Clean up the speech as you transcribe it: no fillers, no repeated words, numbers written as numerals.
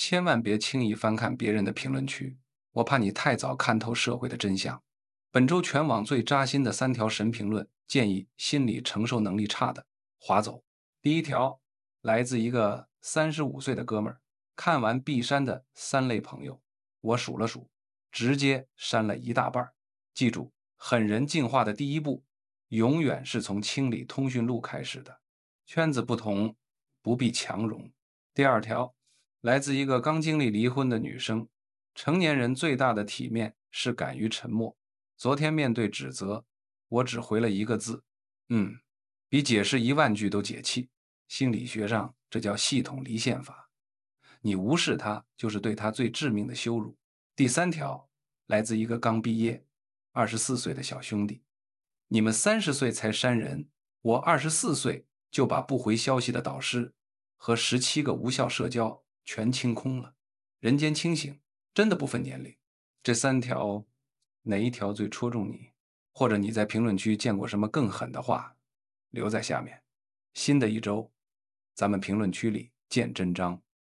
千万别轻易翻看别人的评论区，我怕你太早看透社会的真相。本周全网最扎心的3条神评论，建议心理承受能力差的划走。第一条来自一个35岁的哥们儿，看完必删的3类朋友，我数了数，直接删了一大半。记住，狠人进化的第一步，永远是从清理通讯录开始的。圈子不同，不必强融。第二条来自一个刚经历离婚的女生，成年人最大的体面是敢于沉默。昨天面对指责，我只回了一个字，比解释1万句都解气。心理学上这叫系统离线法，你无视他就是对他最致命的羞辱。第三条来自一个刚毕业24岁的小兄弟，你们30岁才删人，我24岁就把不回消息的导师和17个无效社交全清空了。人间清醒，真的不分年龄。这3条哪一条最戳中你？或者你在评论区见过什么更狠的话，留在下面。新的一周，咱们评论区里见真章。